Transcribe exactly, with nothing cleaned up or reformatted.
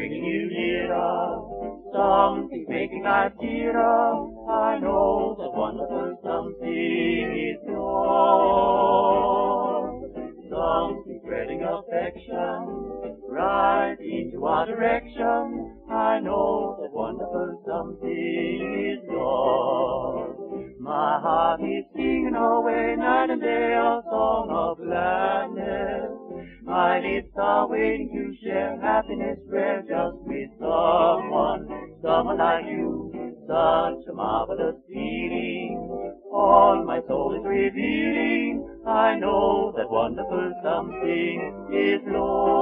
bringing you nearer. Something's making life dearer. I know that wonderful something is yours. Something spreading affection right into our direction. I know that wonderful something is yours. My heart is singing away night and day a song of gladness. My lips are waiting to share happiness rare just with someone, someone like you. Such a marvelous feeling, all my soul is revealing. I know that wonderful something is Lord.